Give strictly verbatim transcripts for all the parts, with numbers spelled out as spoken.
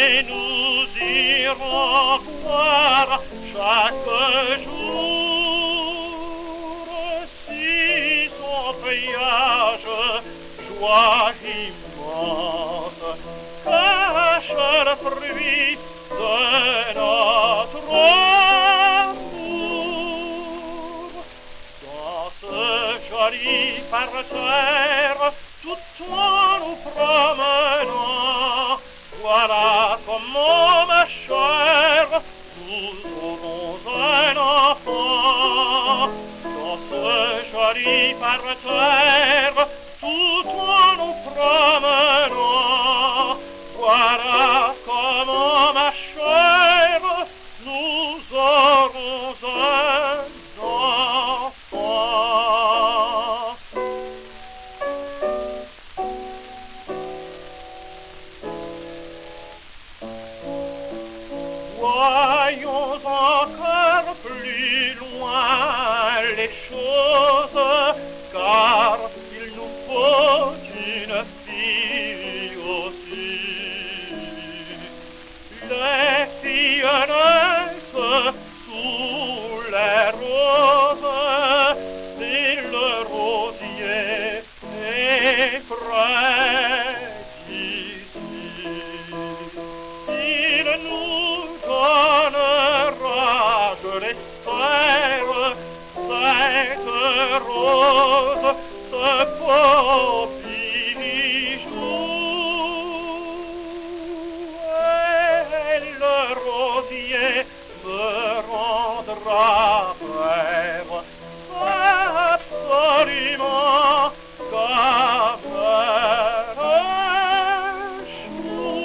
et nous irons voir chaque jour si son feuillage, joie immense, cache le fruit de notre amour. Dans ce joli parterre, tout en nous promenant, voilà comment, ma chère, nous aurons un enfant. Dans ce joli parterre, tout en nous promenant, voilà comment, ma chère, nous aurons un enfant. Voyons encore plus loin les choses, car il nous faut une fille aussi. Les filles naissent sous les roses, et le rosier est près d'ici. Il nous donnera, je l'espère, cette rose, ce beau bijou. Et le rosier me rendra rêve absolument comme un chou.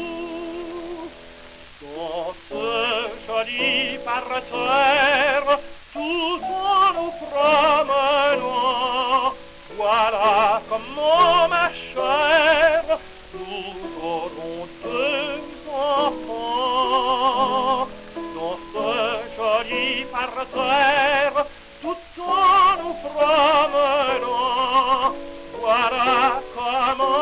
Dans ce joli parterre, tout en nous promenant, voilà comment, ma chère, nous aurons deux enfants. Dans ce joli parterre, tout en nous promenant, voilà comment